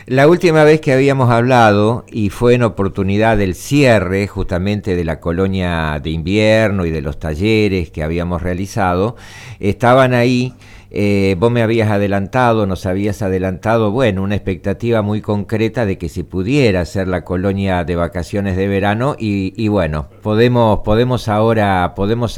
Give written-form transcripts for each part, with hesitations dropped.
La última vez que habíamos hablado, y fue en oportunidad del cierre justamente de la colonia de invierno y de los talleres que habíamos realizado, estaban ahí, vos me habías adelantado, nos habías adelantado, bueno, una expectativa muy concreta de que se pudiera hacer la colonia de vacaciones de verano y bueno, podemos ahora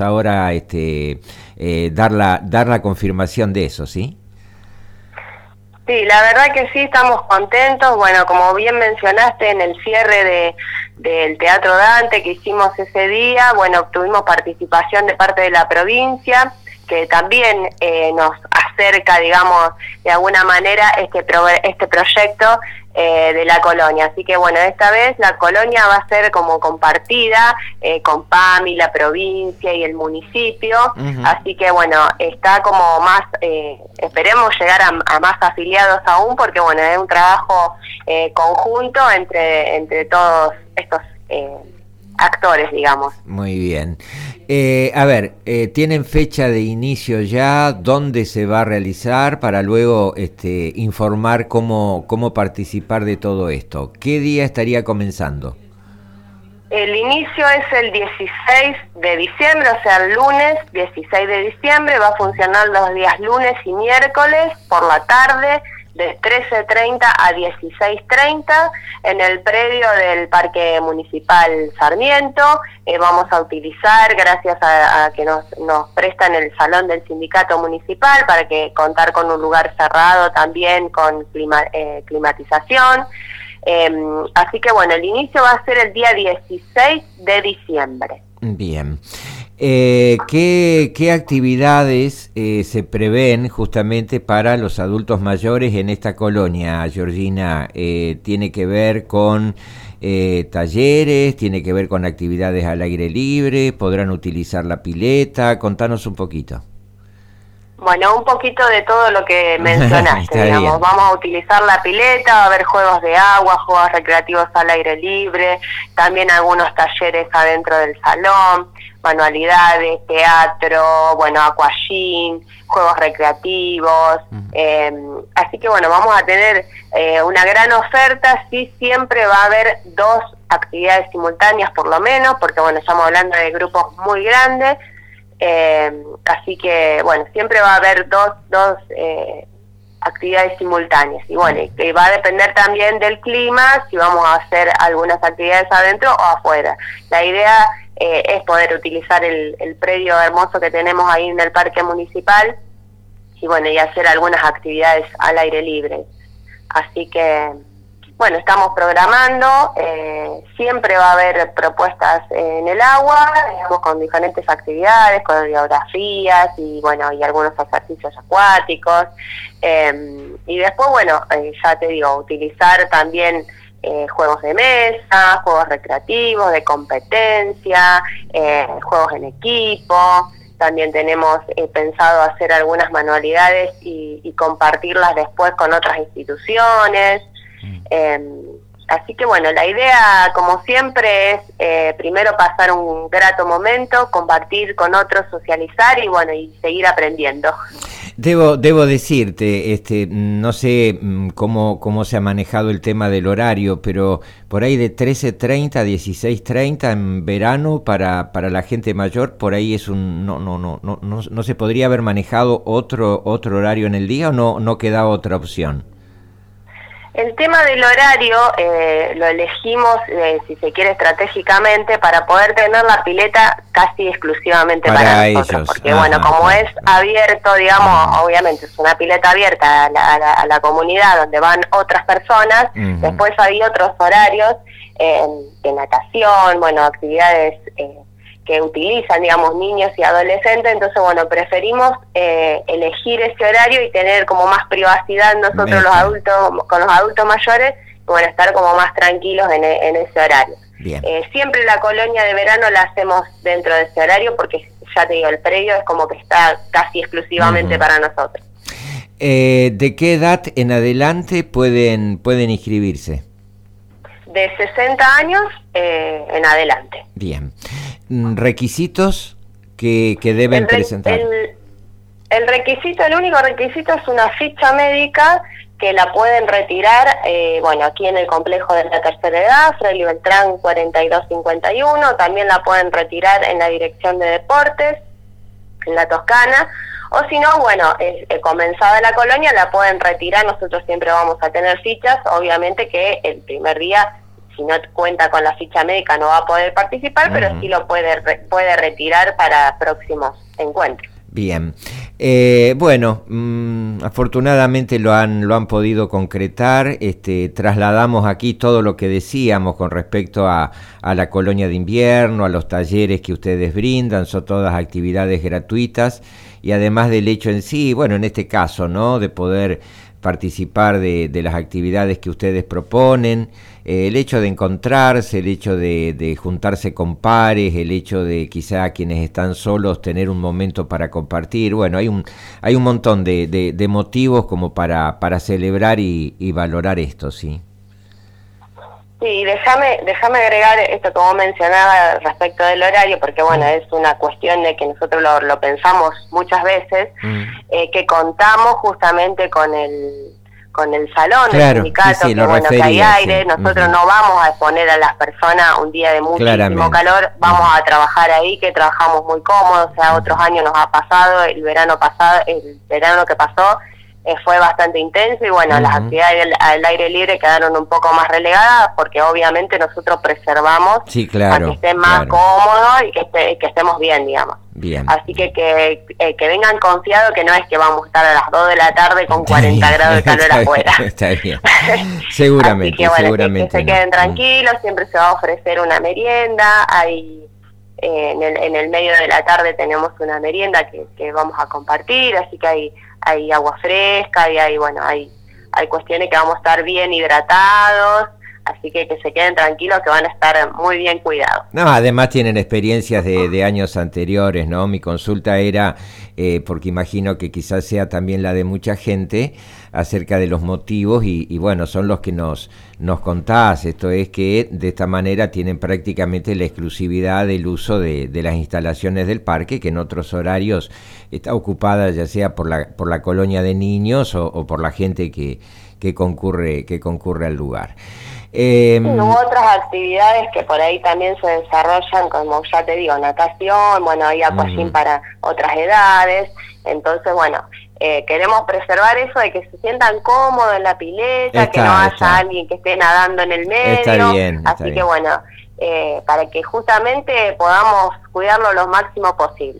dar la confirmación de eso, ¿sí? Sí, la verdad que sí, estamos contentos. Bueno, como bien mencionaste, en el cierre del Teatro Dante que hicimos ese día, bueno, obtuvimos participación de parte de la provincia, que también nos acerca, digamos, de alguna manera este proyecto de la colonia. Así que bueno, esta vez la colonia va a ser como compartida con PAMI, la provincia y el municipio. Uh-huh. Así que bueno, está como más, esperemos llegar a más afiliados aún, porque bueno, es un trabajo conjunto entre todos estos actores, digamos. Muy bien. A ver, ¿tienen fecha de inicio ya? ¿Dónde se va a realizar? Para luego informar cómo participar de todo esto. ¿Qué día estaría comenzando? El inicio es el 16 de diciembre, o sea, el lunes 16 de diciembre. Va a funcionar los días lunes y miércoles por la tarde, de 13:30 a 16:30 en el predio del Parque Municipal Sarmiento. Vamos a utilizar, gracias a que nos prestan el salón del sindicato municipal, para que contar con un lugar cerrado también con climatización. Así que bueno, el inicio va a ser el día 16 de diciembre. Bien. ¿Qué actividades se prevén justamente para los adultos mayores en esta colonia, Georgina? ¿Tiene que ver con talleres? ¿Tiene que ver con actividades al aire libre? ¿Podrán utilizar la pileta? Contanos un poquito. Bueno, un poquito de todo lo que mencionaste, digamos. Vamos a utilizar la pileta, va a haber juegos de agua, juegos recreativos al aire libre, también algunos talleres adentro del salón, manualidades, teatro, bueno, aquagym, juegos recreativos. Así que bueno, vamos a tener una gran oferta. Sí, siempre va a haber 2 actividades simultáneas por lo menos, porque bueno, estamos hablando de grupos muy grandes. Así que bueno, siempre va a haber dos actividades simultáneas, y bueno, que va a depender también del clima, si vamos a hacer algunas actividades adentro o afuera. La idea es poder utilizar el predio hermoso que tenemos ahí en el parque municipal y bueno, y hacer algunas actividades al aire libre. Así que bueno, estamos programando, siempre va a haber propuestas en el agua, digamos, con diferentes actividades, coreografías y bueno, y algunos ejercicios acuáticos. Y después, bueno, ya te digo, utilizar también juegos de mesa, juegos recreativos, de competencia, juegos en equipo. También tenemos pensado hacer algunas manualidades y compartirlas después con otras instituciones. Así que bueno, la idea como siempre es primero pasar un grato momento, compartir con otros, socializar y bueno, y seguir aprendiendo. Debo decirte, no sé cómo se ha manejado el tema del horario, pero por ahí de 13:30 a 16:30 en verano para la gente mayor, por ahí es no se podría haber manejado otro horario en el día, o no queda otra opción. El tema del horario lo elegimos, si se quiere, estratégicamente para poder tener la pileta casi exclusivamente para nosotros. Ellos. Porque bueno, como es abierto, digamos, obviamente es una pileta abierta a la comunidad donde van otras personas. Después hay otros horarios de natación, bueno, actividades que utilizan, digamos, niños y adolescentes. Entonces, bueno, preferimos elegir ese horario y tener como más privacidad nosotros los adultos, con los adultos mayores, y bueno, estar como más tranquilos en ese horario. Siempre la colonia de verano la hacemos dentro de ese horario, porque ya te digo, el predio es como que está casi exclusivamente para nosotros. ¿De qué edad en adelante pueden inscribirse? De 60 años en adelante. Bien. ¿Requisitos que deben presentar? El único requisito es una ficha médica que la pueden retirar, aquí en el complejo de la tercera edad, Fray Beltrán 4251, también la pueden retirar en la dirección de deportes, en la Toscana, o si no, comenzada la colonia, la pueden retirar. Nosotros siempre vamos a tener fichas, obviamente que el primer día, si no cuenta con la ficha médica, no va a poder participar, pero sí lo puede retirar para próximos encuentros. Bien, afortunadamente lo han podido concretar. Trasladamos aquí todo lo que decíamos con respecto a la colonia de invierno, a los talleres que ustedes brindan, son todas actividades gratuitas, y además del hecho en sí, en este caso, ¿no?, de poder participar de las actividades que ustedes proponen, el hecho de encontrarse, el hecho de juntarse con pares, el hecho de quizá quienes están solos tener un momento para compartir. Hay un montón de motivos como para celebrar y valorar esto, ¿sí? Sí, déjame agregar esto como mencionaba respecto del horario, porque es una cuestión de que nosotros lo pensamos muchas veces, que contamos justamente con el salón del sindicato, que hay aire. Nosotros no vamos a exponer a las personas un día de muchísimo calor, vamos a trabajar ahí, que trabajamos muy cómodos. O sea, otros años nos ha pasado, el verano que pasó fue bastante intenso, y las actividades al aire libre quedaron un poco más relegadas, porque obviamente nosotros preservamos a que esté más cómodo y que estemos bien, digamos. Bien. Así que vengan confiados, que no es que vamos a estar a las 2 de la tarde con 40 grados de calor afuera. Está bien. Seguramente, así que, seguramente. Que se queden tranquilos, siempre se va a ofrecer una merienda. En el medio de la tarde tenemos una merienda que vamos a compartir, así que hay agua fresca, y hay cuestiones que vamos a estar bien hidratados, así que se queden tranquilos, que van a estar muy bien cuidados. No, además tienen experiencias de años anteriores, ¿no? Mi consulta era, porque imagino que quizás sea también la de mucha gente, acerca de los motivos, y son los que nos contás. Esto es que de esta manera tienen prácticamente la exclusividad del uso de las instalaciones del parque, que en otros horarios está ocupada ya sea por la colonia de niños o por la gente que concurre al lugar. Hubo otras actividades que por ahí también se desarrollan, como ya te digo, natación, hay aquagym para otras edades. Entonces, queremos preservar eso de que se sientan cómodos en la pileta, que no haya alguien que esté nadando en el medio. Está bien. Así que para que justamente podamos cuidarlo lo máximo posible.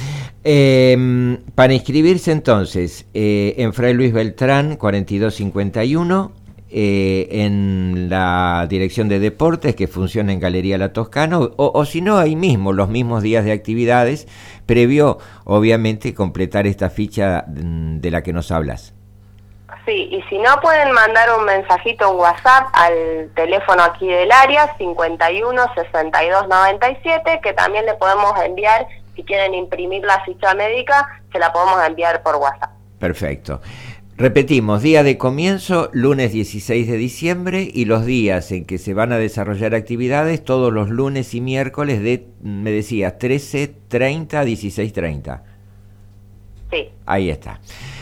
Para inscribirse entonces, en Fray Luis Beltrán 4251, en la dirección de deportes, que funciona en Galería La Toscana, o si no, ahí mismo, los mismos días de actividades, previo, obviamente, completar esta ficha de la que nos hablas. Sí, y si no, pueden mandar un mensajito, un WhatsApp al teléfono aquí del área, 51 62 97, que también le podemos enviar, si quieren imprimir la ficha médica, se la podemos enviar por WhatsApp. Perfecto. Repetimos, día de comienzo, lunes 16 de diciembre, y los días en que se van a desarrollar actividades, todos los lunes y miércoles me decías, 13:30 a 16:30. Sí. Ahí está.